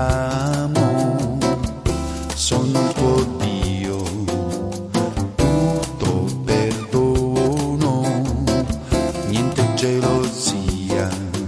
amo, sono tuo Dio, tutto perdono, niente gelosia,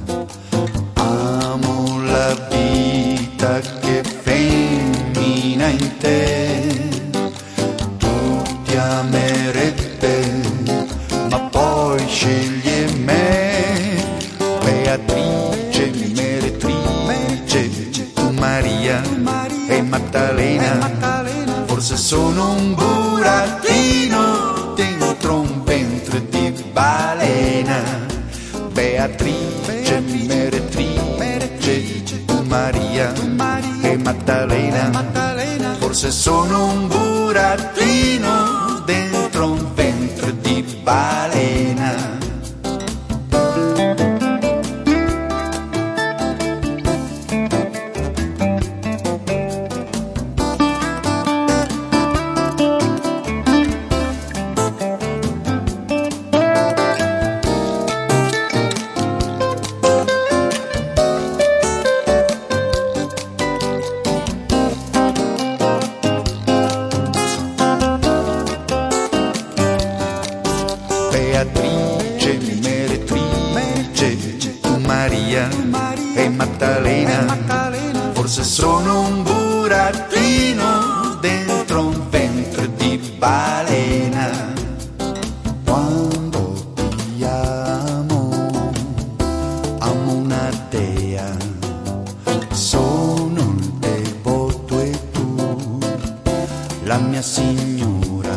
amo la vita che femmina in te, tutti amerete, ma poi sceglie me, Beatrice, meretrice, tu Maria e Maddalena, forse sono un burattino dentro un ventre di balena. Beatrice, meretrice, tu Maria e Maddalena, forse sono un burattino dentro un ventre di balena. Beatrice, meretrice, tu Maria e Maddalena, forse sono un burattino dentro un ventre di balena. Quando ti amo, amo una dea, sono il devoto e tu, la mia signora,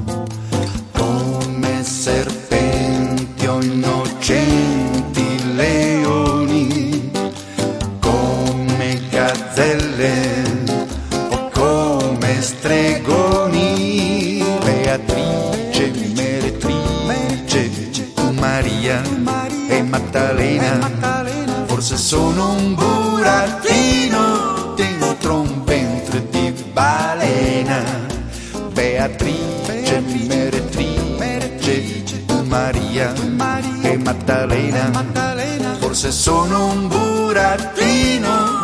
come serpenti o innocenti leoni, come gazzelle o come stregoni. Beatrice, meretrice, tu Maria e Maddalena, forse sono un burattino dentro un ventre di balena. Beatrice, meretrice, tu Maria e Maddalena, forse sono un burattino